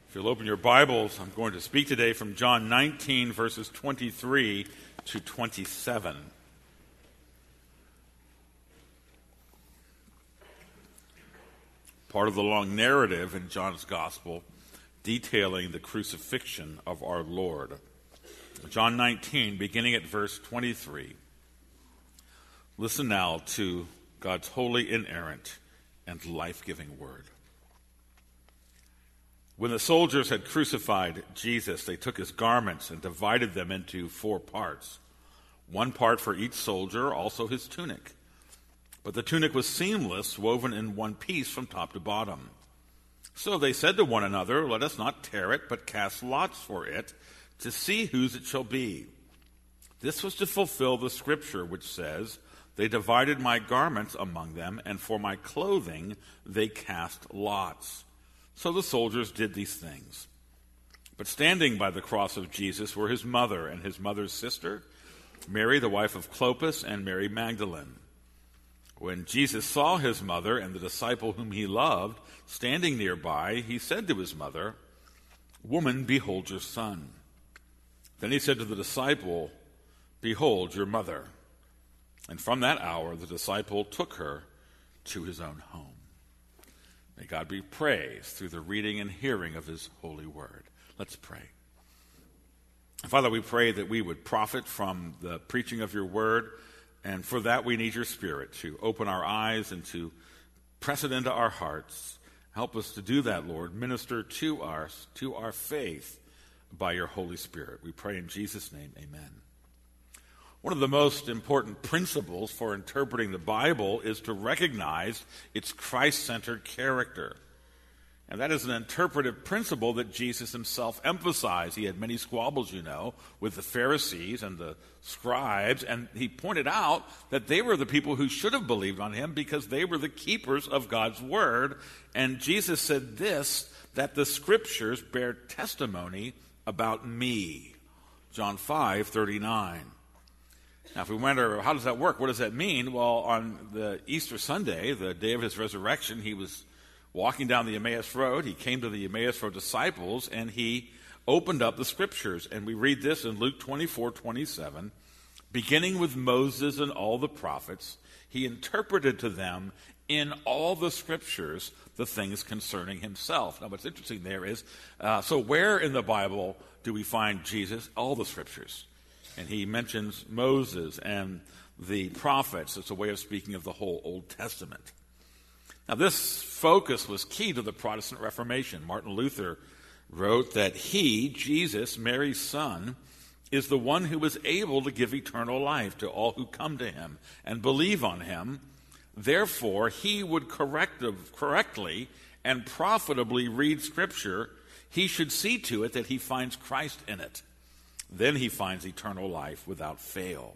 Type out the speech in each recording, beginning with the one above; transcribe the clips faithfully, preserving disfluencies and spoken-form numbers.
If you'll open your Bibles, I'm going to speak today from John nineteen, verses twenty-three to twenty-seven. Part of the long narrative in John's Gospel detailing the crucifixion of our Lord. John nineteen, beginning at verse twenty-three. Listen now to God's holy, inerrant, and life-giving word. When the soldiers had crucified Jesus, they took his garments and divided them into four parts, one part for each soldier, also his tunic. But the tunic was seamless, woven in one piece from top to bottom. So they said to one another, "Let us not tear it, but cast lots for it, to see whose it shall be." This was to fulfill the scripture which says, "They divided my garments among them, and for my clothing they cast lots." So the soldiers did these things. But standing by the cross of Jesus were his mother and his mother's sister, Mary, the wife of Clopas, and Mary Magdalene. When Jesus saw his mother and the disciple whom he loved standing nearby, he said to his mother, "Woman, behold your son." Then he said to the disciple, "Behold your mother." And from that hour the disciple took her to his own home. May God be praised through the reading and hearing of his holy word. Let's pray. Father, we pray that we would profit from the preaching of your word, and for that we need your Spirit to open our eyes and to press it into our hearts. Help us to do that, Lord. Minister to us, to our faith by your Holy Spirit. We pray in Jesus' name, amen. One of the most important principles for interpreting the Bible is to recognize its Christ-centered character. And that is an interpretive principle that Jesus himself emphasized. He had many squabbles, you know, with the Pharisees and the scribes, and he pointed out that they were the people who should have believed on him because they were the keepers of God's word. And Jesus said this, that the scriptures bear testimony about me. John five thirty-nine. Now, if we wonder, how does that work? What does that mean? Well, on the Easter Sunday, the day of his resurrection, he was walking down the Emmaus Road. He came to the Emmaus Road disciples, and he opened up the Scriptures. And we read this in Luke twenty-four twenty-seven. Beginning with Moses and all the prophets, he interpreted to them in all the Scriptures the things concerning himself. Now, what's interesting there is, uh, so where in the Bible do we find Jesus? All the Scriptures. And he mentions Moses and the prophets. It's a way of speaking of the whole Old Testament. Now, this focus was key to the Protestant Reformation. Martin Luther wrote that he, Jesus, Mary's son, is the one who is able to give eternal life to all who come to him and believe on him. Therefore, he would correct, correctly and profitably read Scripture. He should see to it that he finds Christ in it. Then he finds eternal life without fail.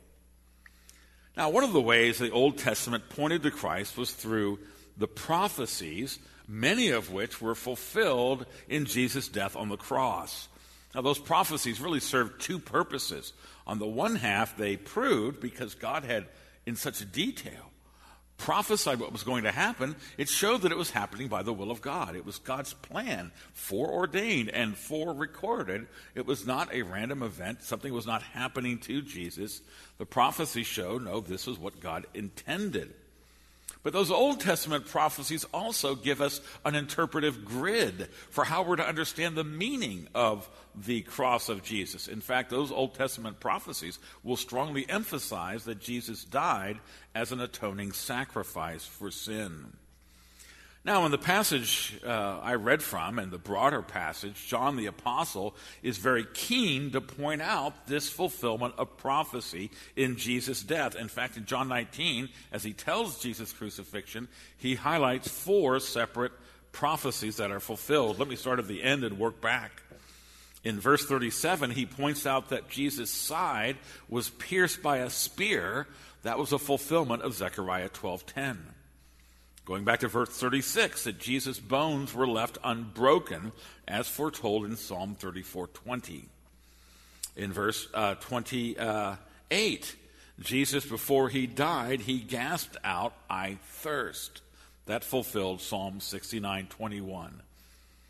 Now, one of the ways the Old Testament pointed to Christ was through the prophecies, many of which were fulfilled in Jesus' death on the cross. Now, those prophecies really served two purposes. On the one half, they proved, because God had, in such detail, prophesied what was going to happen, it showed that it was happening by the will of God. It was God's plan, foreordained and forerecorded. It was not a random event. Something was not happening to Jesus. The prophecy showed, no, this is what God intended. But those Old Testament prophecies also give us an interpretive grid for how we're to understand the meaning of the cross of Jesus. In fact, those Old Testament prophecies will strongly emphasize that Jesus died as an atoning sacrifice for sin. Now, in the passage uh, I read from, and the broader passage, John the Apostle is very keen to point out this fulfillment of prophecy in Jesus' death. In fact, in John nineteen, as he tells Jesus' crucifixion, he highlights four separate prophecies that are fulfilled. Let me start at the end and work back. In verse thirty-seven, he points out that Jesus' side was pierced by a spear. That was a fulfillment of Zechariah twelve ten. Going back to verse thirty-six, that Jesus' bones were left unbroken, as foretold in Psalm thirty-four twenty. In verse uh, twenty-eight, Jesus, before he died, he gasped out, "I thirst." That fulfilled Psalm sixty-nine twenty-one.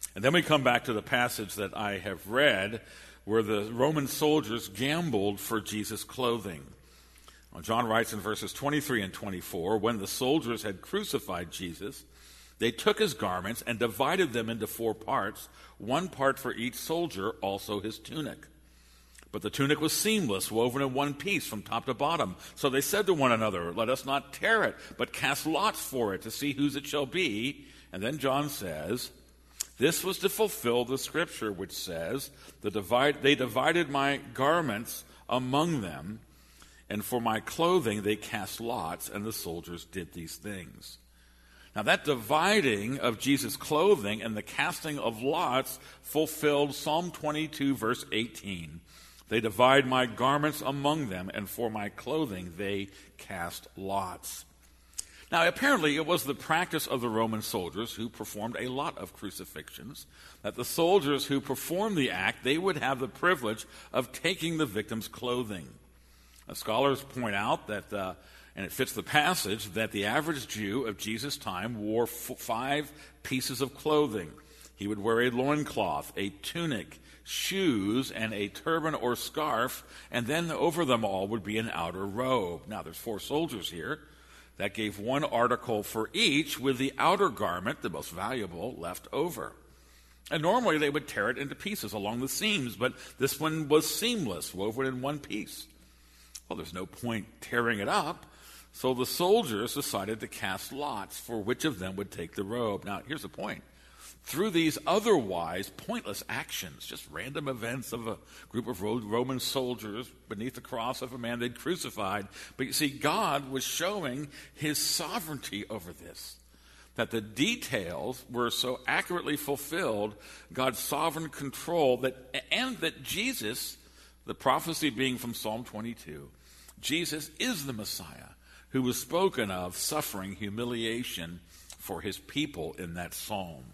And then we come back to the passage that I have read where the Roman soldiers gambled for Jesus' clothing. Well, John writes in verses twenty-three and twenty-four, when the soldiers had crucified Jesus, they took his garments and divided them into four parts, one part for each soldier, also his tunic. But the tunic was seamless, woven in one piece from top to bottom. So they said to one another, let us not tear it, but cast lots for it to see whose it shall be. And then John says, this was to fulfill the scripture which says, the divide, they divided my garments among them, and for my clothing they cast lots, and the soldiers did these things. Now that dividing of Jesus' clothing and the casting of lots fulfilled Psalm twenty-two, verse eighteen. They divide my garments among them, and for my clothing they cast lots. Now, apparently it was the practice of the Roman soldiers who performed a lot of crucifixions, that the soldiers who performed the act, they would have the privilege of taking the victim's clothing. Now, scholars point out that, uh, and it fits the passage, that the average Jew of Jesus' time wore f- five pieces of clothing. He would wear a loincloth, a tunic, shoes, and a turban or scarf, and then over them all would be an outer robe. Now, there's four soldiers here. That gave one article for each, with the outer garment, the most valuable, left over. And normally they would tear it into pieces along the seams, but this one was seamless, woven in one piece. Well, there's no point tearing it up, so the soldiers decided to cast lots for which of them would take the robe. Now, here's the point. Through these otherwise pointless actions, just random events of a group of Roman soldiers beneath the cross of a man they'd crucified, but you see, God was showing his sovereignty over this, that the details were so accurately fulfilled, God's sovereign control, that and that Jesus, the prophecy being from Psalm twenty-two, Jesus is the Messiah who was spoken of suffering humiliation for his people in that psalm.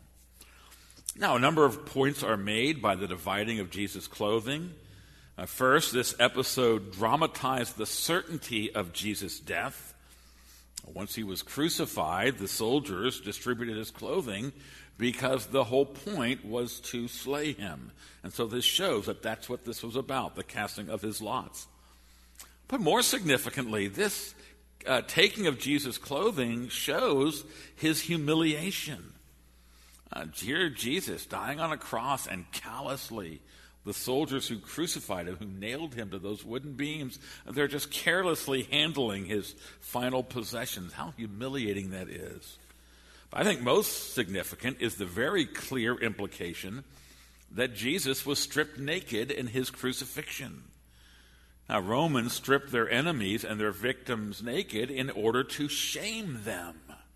Now, a number of points are made by the dividing of Jesus' clothing. Uh, first, this episode dramatized the certainty of Jesus' death. Once he was crucified, the soldiers distributed his clothing because the whole point was to slay him. And so this shows that that's what this was about, the casting of his lots. But more significantly, this uh, taking of Jesus' clothing shows his humiliation. Uh, here Jesus dying on a cross, and callously the soldiers who crucified him, who nailed him to those wooden beams, they're just carelessly handling his final possessions. How humiliating that is. But I think most significant is the very clear implication that Jesus was stripped naked in his crucifixion. Now, Romans stripped their enemies and their victims naked in order to shame them.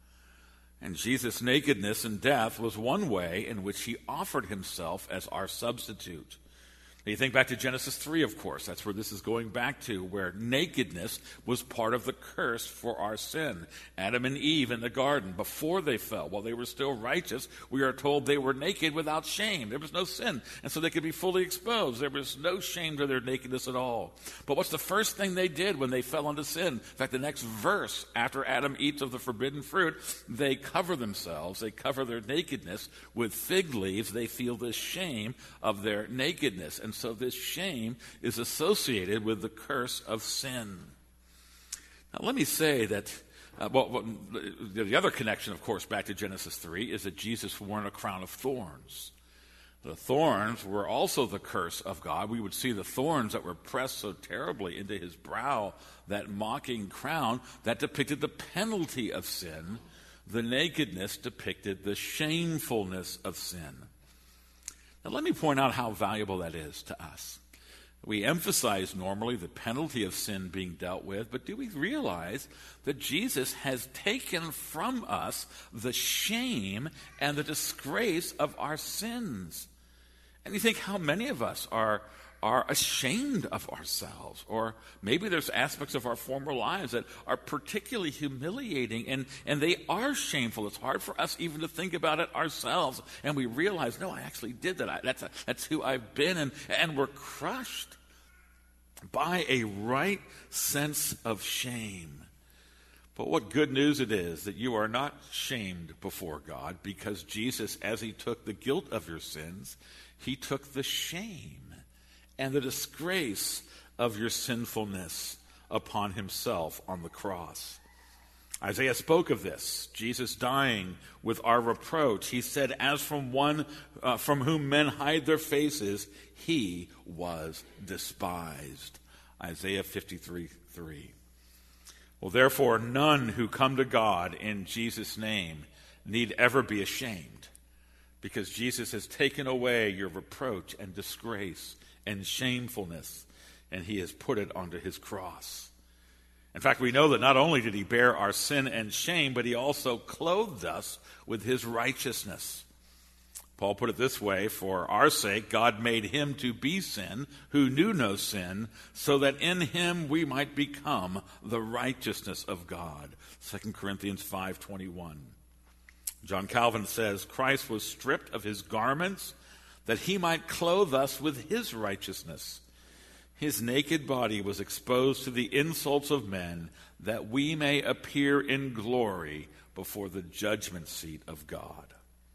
And Jesus' nakedness and death was one way in which he offered himself as our substitute. Now you think back to Genesis three, of course. That's where this is going back to, where nakedness was part of the curse for our sin. Adam and Eve in the garden, before they fell, while they were still righteous, we are told they were naked without shame. There was no sin, and so they could be fully exposed. There was no shame to their nakedness at all. But what's the first thing they did when they fell into sin? In fact, the next verse, after Adam eats of the forbidden fruit, they cover themselves, they cover their nakedness with fig leaves. They feel the shame of their nakedness. And so this shame is associated with the curse of sin. Now let me say that, uh, well, well, the other connection, of course, back to Genesis three, is that Jesus wore a crown of thorns. The thorns were also the curse of God. We would see the thorns that were pressed so terribly into his brow, that mocking crown, that depicted the penalty of sin. The nakedness depicted the shamefulness of sin. Now, let me point out how valuable that is to us. We emphasize normally the penalty of sin being dealt with, but do we realize that Jesus has taken from us the shame and the disgrace of our sins? And you think, how many of us are, are ashamed of ourselves? Or maybe there's aspects of our former lives that are particularly humiliating, and, and they are shameful. It's hard for us even to think about it ourselves. And we realize, no, I actually did that. I, that's, a, that's who I've been. And, and we're crushed by a right sense of shame. But what good news it is that you are not shamed before God, because Jesus, as he took the guilt of your sins, he took the shame and the disgrace of your sinfulness upon himself on the cross. Isaiah spoke of this, Jesus dying with our reproach. He said, as from one uh, from whom men hide their faces, he was despised. Isaiah fifty-three three. Well, therefore, none who come to God in Jesus' name need ever be ashamed, because Jesus has taken away your reproach and disgrace and shamefulness, and he has put it onto his cross. In fact, we know that not only did he bear our sin and shame, but he also clothed us with his righteousness. Paul put it this way, for our sake God made him to be sin who knew no sin, so that in him we might become the righteousness of God. Second Corinthians five twenty-one. John Calvin says, Christ was stripped of his garments that he might clothe us with his righteousness. His naked body was exposed to the insults of men, that we may appear in glory before the judgment seat of God.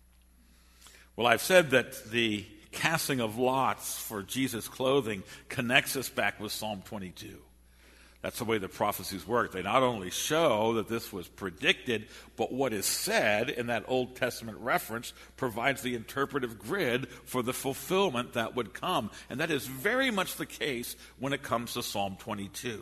Well, I've said that the casting of lots for Jesus' clothing connects us back with Psalm twenty-two. That's the way the prophecies work. They not only show that this was predicted, but what is said in that Old Testament reference provides the interpretive grid for the fulfillment that would come. And that is very much the case when it comes to Psalm twenty-two.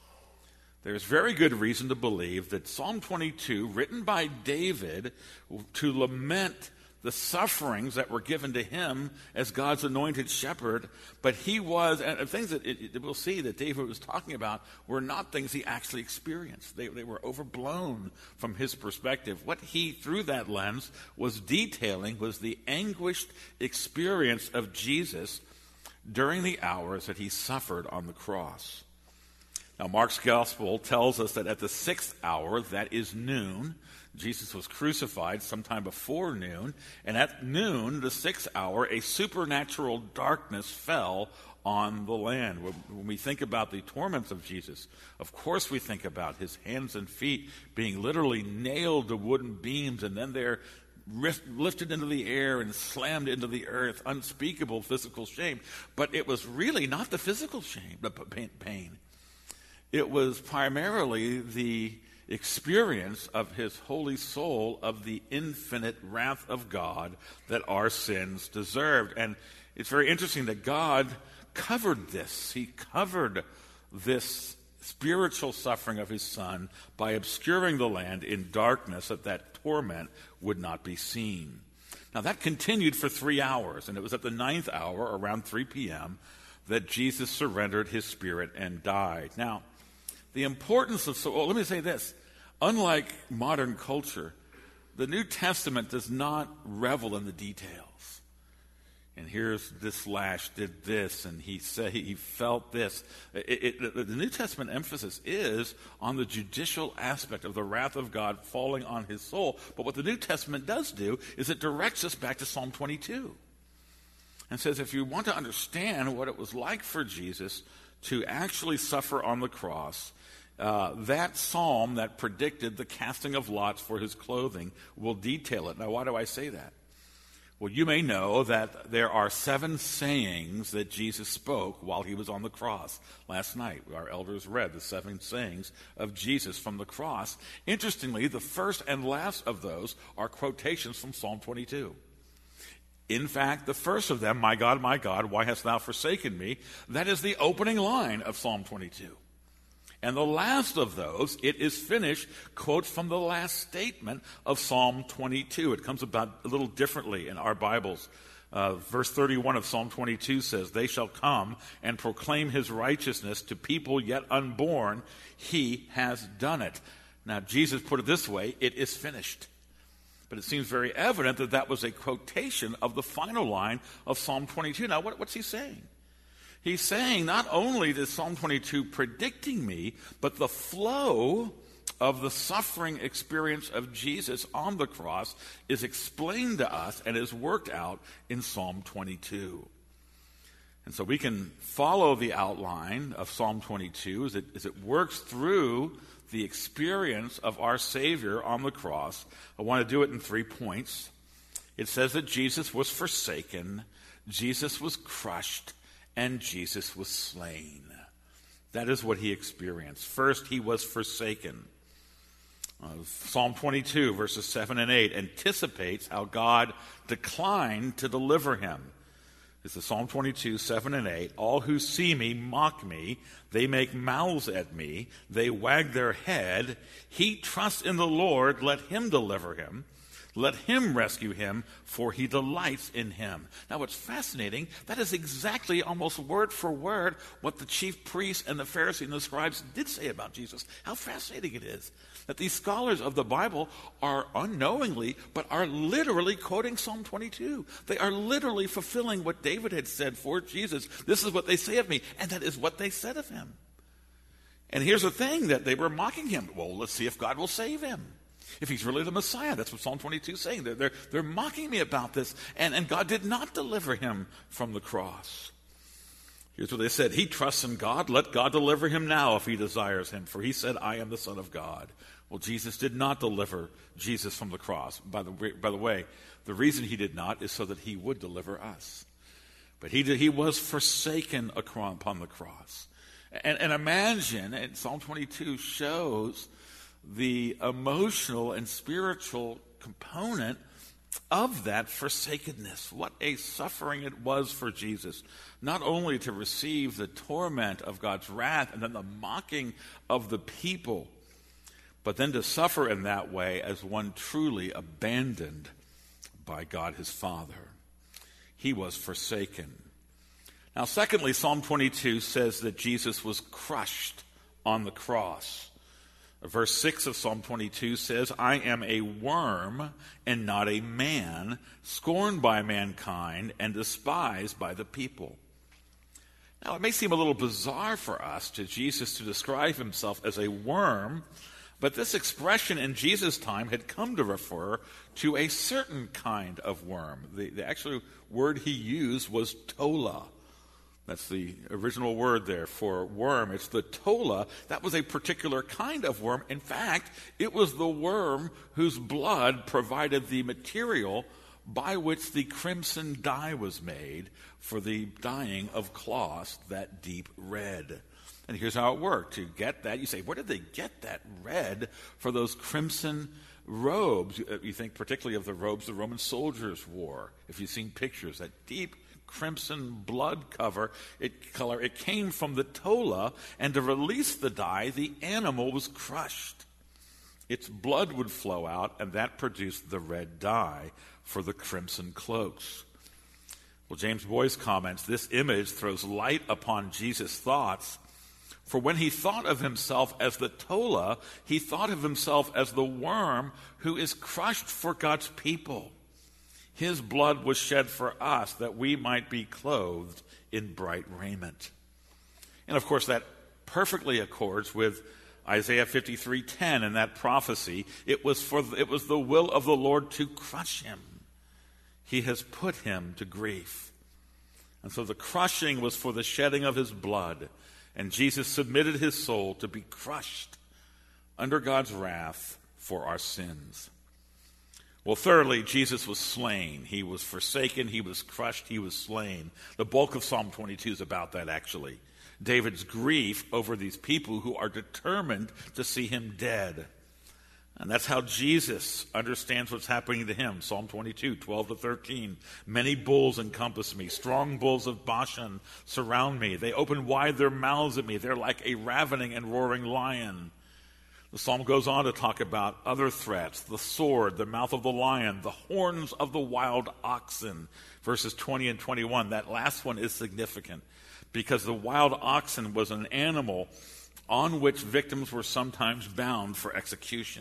There's very good reason to believe that Psalm twenty-two, written by David to lament the sufferings that were given to him as God's anointed shepherd, but he was, and things that it, it, we'll see that David was talking about were not things he actually experienced. They, they were overblown from his perspective. What he, through that lens, was detailing was the anguished experience of Jesus during the hours that he suffered on the cross. Now, Mark's gospel tells us that at the sixth hour, that is noon, Jesus was crucified sometime before noon, and at noon, the sixth hour, a supernatural darkness fell on the land. When we think about the torments of Jesus, of course we think about his hands and feet being literally nailed to wooden beams, and then they're lifted into the air and slammed into the earth, unspeakable physical shame. But it was really not the physical shame, the pain. It was primarily the experience of his holy soul of the infinite wrath of God that our sins deserved. And it's very interesting that God covered this. He covered this spiritual suffering of his son by obscuring the land in darkness, that that torment would not be seen. Now that continued for three hours, and it was at the ninth hour, around three p.m., that Jesus surrendered his spirit and died. Now, the importance of, so well, let me say this. Unlike modern culture, the New Testament does not revel in the details. And here's this lash did this, and he said he felt this. It, it, the New Testament emphasis is on the judicial aspect of the wrath of God falling on his soul. But what the New Testament does do is it directs us back to Psalm twenty-two. And says if you want to understand what it was like for Jesus to actually suffer on the cross, Uh, that psalm that predicted the casting of lots for his clothing will detail it. Now, why do I say that? Well, you may know that there are seven sayings that Jesus spoke while he was on the cross. Last night, our elders read the seven sayings of Jesus from the cross. Interestingly, the first and last of those are quotations from Psalm twenty-two. In fact, the first of them, my God, my God, why hast thou forsaken me? That is the opening line of Psalm twenty-two. And the last of those, it is finished, quotes from the last statement of Psalm twenty-two. It comes about a little differently in our Bibles. Uh, verse thirty-one of Psalm twenty-two says, they shall come and proclaim his righteousness to people yet unborn. He has done it. Now, Jesus put it this way, it is finished. But it seems very evident that that was a quotation of the final line of Psalm twenty-two. Now, what, what's he saying? He's saying not only is Psalm twenty-two predicting me, but the flow of the suffering experience of Jesus on the cross is explained to us and is worked out in Psalm twenty-two. And so we can follow the outline of Psalm twenty-two as it, as it works through the experience of our Savior on the cross. I want to do it in three points. It says that Jesus was forsaken, Jesus was crushed, and Jesus was slain. That is what he experienced. First, he was forsaken. Uh, Psalm twenty-two, verses seven and eight, anticipates how God declined to deliver him. This is Psalm twenty-two, seven and eight. All who see me mock me. They make mouths at me. They wag their head. He trusts in the Lord. Let him deliver him. Let him rescue him, for he delights in him. Now, what's fascinating, that is exactly, almost word for word, what the chief priests and the Pharisees and the scribes did say about Jesus. How fascinating it is that these scholars of the Bible are unknowingly, but are literally quoting Psalm twenty-two. They are literally fulfilling what David had said for Jesus. This is what they say of me, and that is what they said of him. And here's the thing, that they were mocking him. Well, let's see if God will save him. If he's really the Messiah. That's what Psalm twenty-two is saying. They're, they're, they're mocking me about this. And, and God did not deliver him from the cross. Here's what they said. He trusts in God. Let God deliver him now if he desires him. For he said, I am the Son of God. Well, Jesus did not deliver Jesus from the cross. By the, by the way, the reason he did not is so that he would deliver us. But he, did, he was forsaken upon the cross. And, and imagine, and Psalm twenty-two shows the emotional and spiritual component of that forsakenness. What a suffering it was for Jesus, not only to receive the torment of God's wrath and then the mocking of the people, but then to suffer in that way as one truly abandoned by God his Father. He was forsaken. Now, secondly, Psalm twenty-two says that Jesus was crushed on the cross. Verse six of Psalm twenty-two says, I am a worm and not a man, scorned by mankind and despised by the people. Now, it may seem a little bizarre for us to Jesus to describe himself as a worm, but this expression in Jesus' time had come to refer to a certain kind of worm. The, the actual word he used was tola. That's the original word there for worm. It's the tola. That was a particular kind of worm. In fact, it was the worm whose blood provided the material by which the crimson dye was made for the dyeing of cloths, that deep red. And here's how it worked. To get that, you say, where did they get that red for those crimson robes? You think particularly of the robes the Roman soldiers wore. If you've seen pictures, that deep crimson blood cover, it color, it came from the tola, and to release the dye, the animal was crushed. Its blood would flow out, and that produced the red dye for the crimson cloaks. Well, James Boyce comments, this image throws light upon Jesus' thoughts, for when he thought of himself as the tola, he thought of himself as the worm who is crushed for God's people. His blood was shed for us that we might be clothed in bright raiment. And of course, that perfectly accords with Isaiah fifty-three ten and that prophecy. It was for it was the will of the Lord to crush him. He has put him to grief. And so the crushing was for the shedding of his blood. And Jesus submitted his soul to be crushed under God's wrath for our sins. Well, thirdly, Jesus was slain. He was forsaken, he was crushed, he was slain. The bulk of Psalm twenty-two is about that, actually. David's grief over these people who are determined to see him dead. And that's how Jesus understands what's happening to him. Psalm twenty-two, twelve to thirteen. Many bulls encompass me. Strong bulls of Bashan surround me. They open wide their mouths at me. They're like a ravening and roaring lion. The psalm goes on to talk about other threats, the sword, the mouth of the lion, the horns of the wild oxen. Verses twenty and twenty-one. That last one is significant because the wild oxen was an animal on which victims were sometimes bound for execution.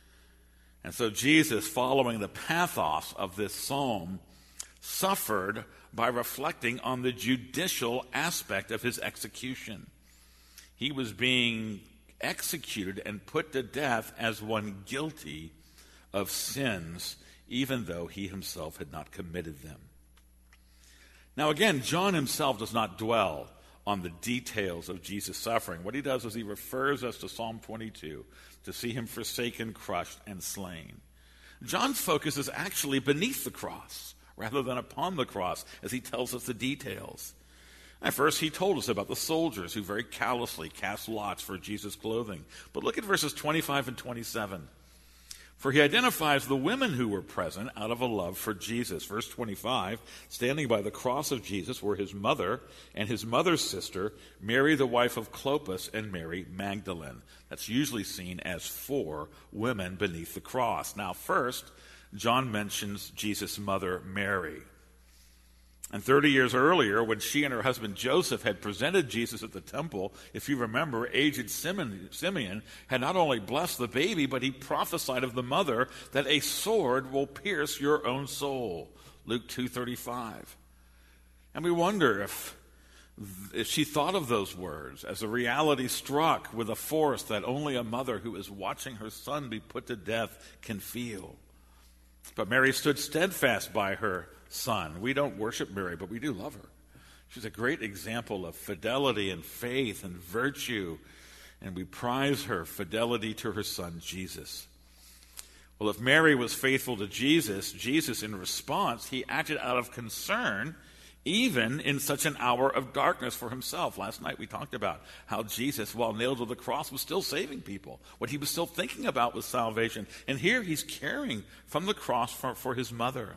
And so Jesus, following the pathos of this psalm, suffered by reflecting on the judicial aspect of his execution. He was being executed and put to death as one guilty of sins, even though he himself had not committed them. Now again, John himself does not dwell on the details of Jesus' suffering. What he does is he refers us to Psalm twenty-two, to see him forsaken, crushed, and slain. John's focus is actually beneath the cross, rather than upon the cross, as he tells us the details. At first, he told us about the soldiers who very callously cast lots for Jesus' clothing. But look at verses twenty-five and twenty-seven. For he identifies the women who were present out of a love for Jesus. Verse twenty-five, standing by the cross of Jesus were his mother and his mother's sister, Mary the wife of Clopas, and Mary Magdalene. That's usually seen as four women beneath the cross. Now first, John mentions Jesus' mother, Mary. And thirty years earlier, when she and her husband Joseph had presented Jesus at the temple, if you remember, aged Simeon had not only blessed the baby, but he prophesied of the mother that a sword will pierce your own soul. Luke two thirty-five. And we wonder if, if she thought of those words as a reality struck with a force that only a mother who is watching her son be put to death can feel. But Mary stood steadfast by her son. We don't worship Mary, but we do love her. She's a great example of fidelity and faith and virtue, and we prize her fidelity to her son, Jesus. Well, if Mary was faithful to Jesus, Jesus, in response, he acted out of concern, even in such an hour of darkness for himself. Last night we talked about how Jesus, while nailed to the cross, was still saving people. What he was still thinking about was salvation. And here he's caring from the cross for, for his mother.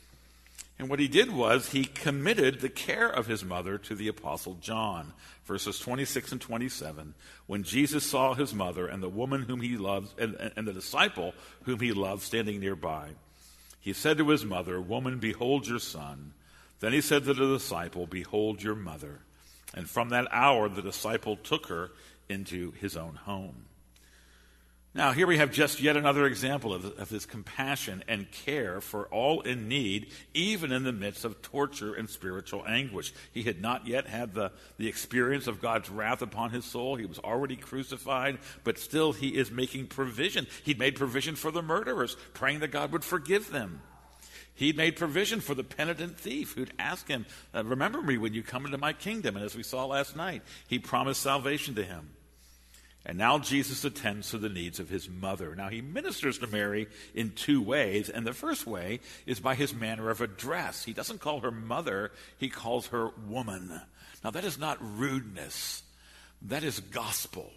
And what he did was he committed the care of his mother to the Apostle John. Verses twenty-six and twenty-seven. When Jesus saw his mother and the woman whom he loved, and, and the disciple whom he loved standing nearby, he said to his mother, "Woman, behold your son." Then he said to the disciple, "Behold your mother." And from that hour the disciple took her into his own home. Now, here we have just yet another example of, of his compassion and care for all in need, even in the midst of torture and spiritual anguish. He had not yet had the, the experience of God's wrath upon his soul. He was already crucified, but still he is making provision. He'd made provision for the murderers, praying that God would forgive them. He made provision for the penitent thief who'd ask him, uh, remember me when you come into my kingdom. And as we saw last night, he promised salvation to him. And now Jesus attends to the needs of his mother. Now he ministers to Mary in two ways. And the first way is by his manner of address. He doesn't call her mother, he calls her woman. Now that is not rudeness. That is gospel.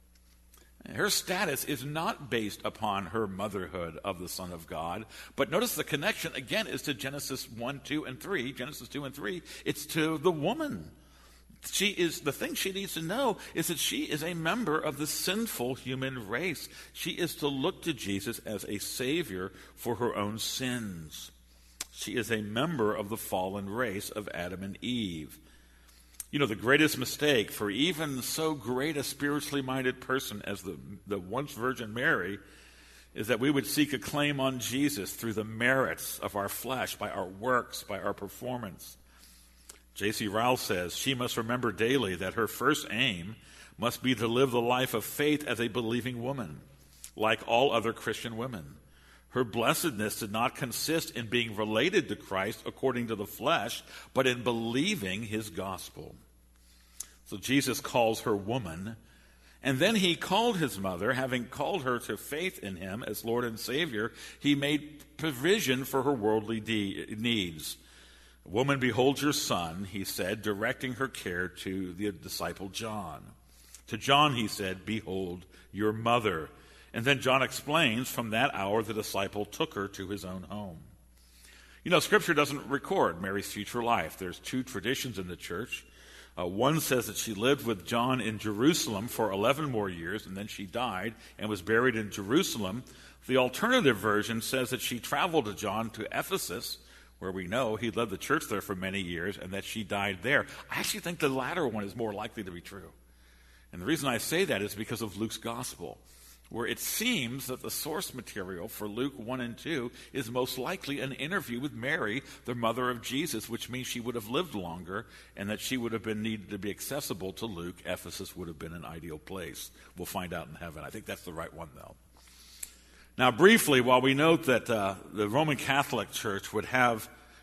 Her status is not based upon her motherhood of the Son of God. But notice the connection, again, is to Genesis one, two, and three. Genesis two and three, it's to the woman. She is, the thing she needs to know is that she is a member of the sinful human race. She is to look to Jesus as a savior for her own sins. She is a member of the fallen race of Adam and Eve. You know, the greatest mistake for even so great a spiritually minded person as the, the once Virgin Mary is that we would seek a claim on Jesus through the merits of our flesh, by our works, by our performance. J C Ryle says, she must remember daily that her first aim must be to live the life of faith as a believing woman, like all other Christian women. Her blessedness did not consist in being related to Christ according to the flesh, but in believing his gospel. So Jesus calls her woman, and then he called his mother. Having called her to faith in him as Lord and Savior, he made provision for her worldly de- needs. "Woman, behold your son," he said, directing her care to the disciple John. To John he said, "Behold your mother." And then John explains, from that hour the disciple took her to his own home. You know, Scripture doesn't record Mary's future life. There's two traditions in the church. Uh, one says that she lived with John in Jerusalem for eleven more years, and then she died and was buried in Jerusalem. The alternative version says that she traveled to John to Ephesus, where we know he led the church there for many years, and that she died there. I actually think the latter one is more likely to be true. And the reason I say that is because of Luke's gospel, where it seems that the source material for Luke one and two is most likely an interview with Mary, the mother of Jesus, which means she would have lived longer and that she would have been needed to be accessible to Luke. Ephesus would have been an ideal place. We'll find out in heaven. I think that's the right one, though. Now, briefly, while we note that uh, the Roman Catholic Church would have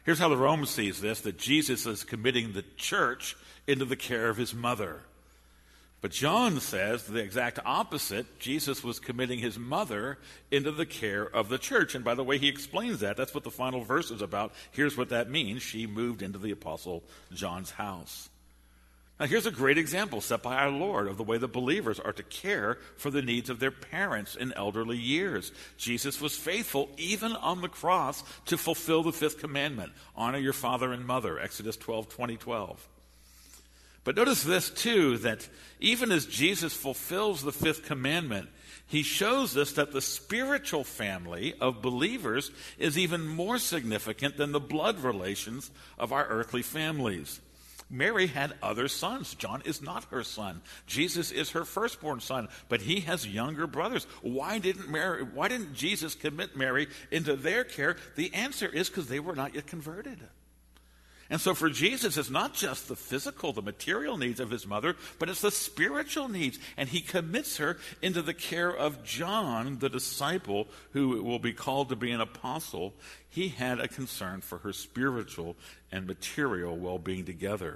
Here's how the Rome sees this, that Jesus is committing the church into the care of his mother. But John says the exact opposite. Jesus was committing his mother into the care of the church. And by the way, he explains that. That's what the final verse is about. Here's what that means. She moved into the Apostle John's house. Now, here's a great example set by our Lord of the way the believers are to care for the needs of their parents in elderly years. Jesus was faithful, even on the cross, to fulfill the fifth commandment. Honor your father and mother, Exodus twelve, twenty, twelve. But notice this, too, that even as Jesus fulfills the fifth commandment, he shows us that the spiritual family of believers is even more significant than the blood relations of our earthly families. Mary had other sons. John is not her son. Jesus is her firstborn son, but he has younger brothers. Why didn't Mary, why didn't Jesus commit Mary into their care? The answer is because they were not yet converted. And so for Jesus, it's not just the physical, the material needs of his mother, but it's the spiritual needs. And he commits her into the care of John, the disciple who will be called to be an apostle. He had a concern for her spiritual and material well-being together.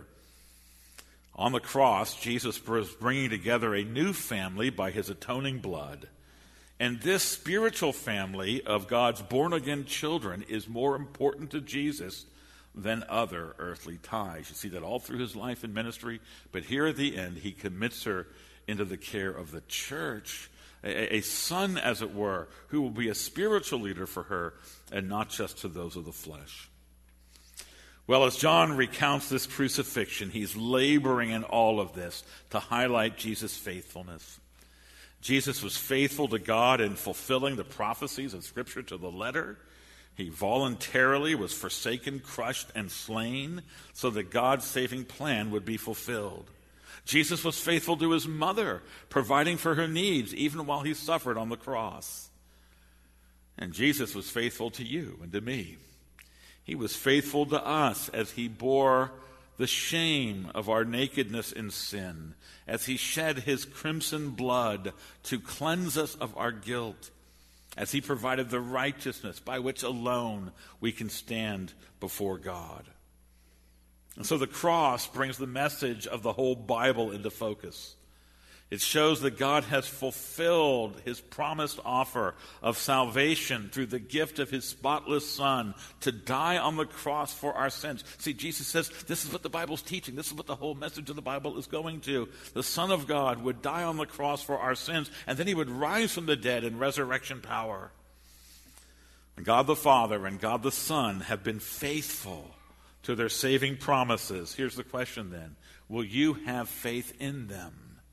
On the cross, Jesus was bringing together a new family by his atoning blood. And this spiritual family of God's born-again children is more important to Jesus than other earthly ties. You see that all through his life and ministry, but here at the end, he commits her into the care of the church, a, a son, as it were, who will be a spiritual leader for her and not just to those of the flesh. Well, as John recounts this crucifixion, he's laboring in all of this to highlight Jesus' faithfulness. Jesus was faithful to God in fulfilling the prophecies of Scripture to the letter. He voluntarily was forsaken, crushed, and slain so that God's saving plan would be fulfilled. Jesus was faithful to his mother, providing for her needs even while he suffered on the cross. And Jesus was faithful to you and to me. He was faithful to us as he bore the shame of our nakedness in sin, as he shed his crimson blood to cleanse us of our guilt, as he provided the righteousness by which alone we can stand before God. And so the cross brings the message of the whole Bible into focus. It shows that God has fulfilled his promised offer of salvation through the gift of his spotless Son to die on the cross for our sins. See, Jesus says this is what the Bible's teaching. This is what the whole message of the Bible is going to. The Son of God would die on the cross for our sins, and then he would rise from the dead in resurrection power. And God the Father and God the Son have been faithful to their saving promises. Here's the question then. Will you have faith in them?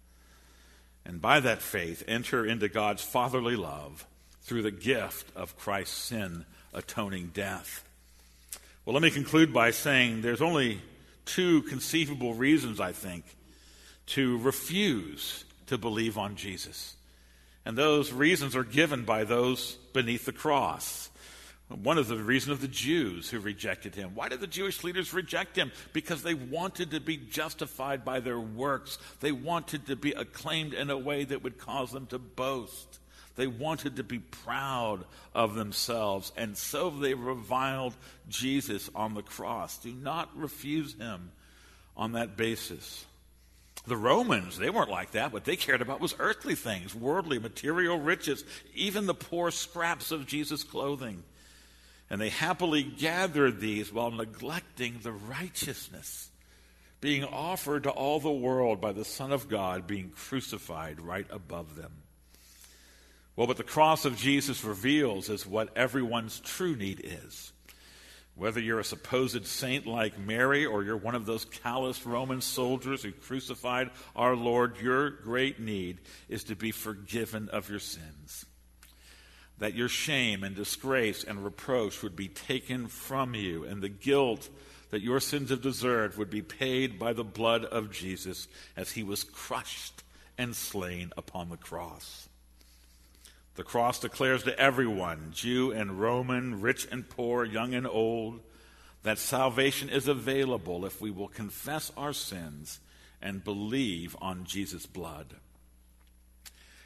And by that faith, enter into God's fatherly love through the gift of Christ's sin-atoning death. Well, let me conclude by saying there's only two conceivable reasons, I think, to refuse to believe on Jesus. And those reasons are given by those beneath the cross. One is the reason of the Jews who rejected him. Why did the Jewish leaders reject him? Because they wanted to be justified by their works. They wanted to be acclaimed in a way that would cause them to boast. They wanted to be proud of themselves, and so they reviled Jesus on the cross. Do not refuse him on that basis. The Romans, they weren't like that. What they cared about was earthly things, worldly, material riches, even the poor scraps of Jesus' clothing. And they happily gathered these while neglecting the righteousness being offered to all the world by the Son of God being crucified right above them. Well, what the cross of Jesus reveals is what everyone's true need is. Whether you're a supposed saint like Mary or you're one of those callous Roman soldiers who crucified our Lord, your great need is to be forgiven of your sins. That your shame and disgrace and reproach would be taken from you, and the guilt that your sins have deserved would be paid by the blood of Jesus as he was crushed and slain upon the cross. The cross declares to everyone, Jew and Roman, rich and poor, young and old, that salvation is available if we will confess our sins and believe on Jesus' blood.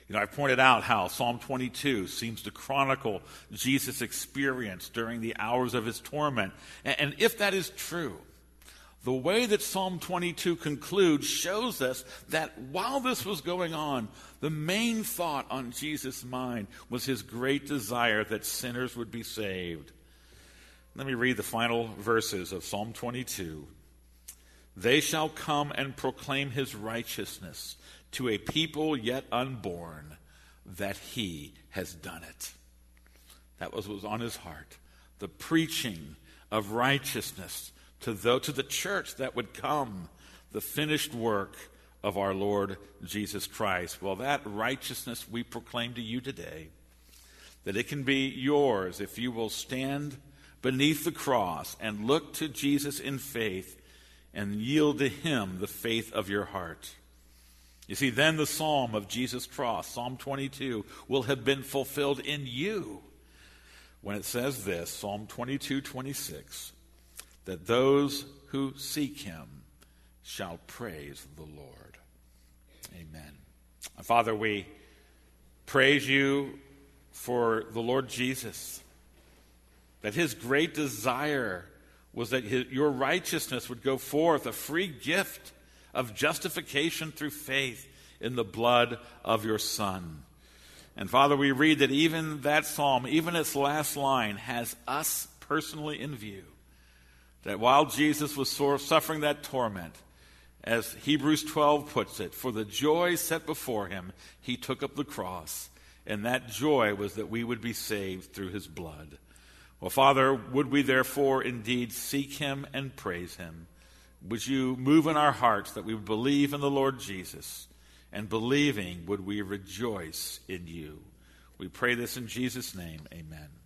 You know, I've pointed out how Psalm twenty-two seems to chronicle Jesus' experience during the hours of his torment. And, and if that is true, the way that Psalm twenty-two concludes shows us that while this was going on, the main thought on Jesus' mind was his great desire that sinners would be saved. Let me read the final verses of Psalm twenty-two. They shall come and proclaim his righteousness to a people yet unborn, that he has done it. That was what was on his heart. The preaching of righteousness to the, to the church that would come, the finished work of our Lord Jesus Christ. Well, that righteousness we proclaim to you today, that it can be yours if you will stand beneath the cross and look to Jesus in faith and yield to him the faith of your heart. You see, then the psalm of Jesus' cross, Psalm twenty-two, will have been fulfilled in you when it says this, Psalm twenty-two, twenty-six, that those who seek him shall praise the Lord. Amen. Father, we praise you for the Lord Jesus, that his great desire was that his, your righteousness would go forth, a free gift of justification through faith in the blood of your Son. And Father, we read that even that psalm, even its last line, has us personally in view. That while Jesus was suffering that torment, as Hebrews twelve puts it, for the joy set before him, he took up the cross. And that joy was that we would be saved through his blood. Well, Father, would we therefore indeed seek him and praise him? Would you move in our hearts that we would believe in the Lord Jesus, and believing would we rejoice in you? We pray this in Jesus' name. Amen.